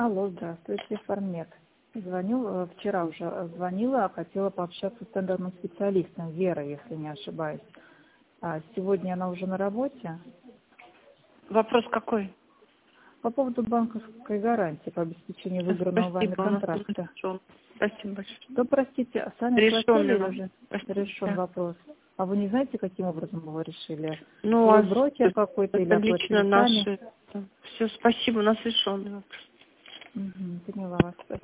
Алло, здравствуйте, Фармед. Звоню, вчера уже звонила, хотела пообщаться с тендерным специалистом, Вера, если не ошибаюсь. А сегодня она уже на работе. Вопрос какой? По поводу банковской гарантии по обеспечению выигранного вами контракта. Спасибо большое. Что, простите, сами Решенный платили уже? Решен да. вопрос. А вы не знаете, каким образом его решили? Ну, Свой а брокер какой-то или это лично оплатили сами? наши. Все, спасибо, у нас решенный вопрос. Поняла вас.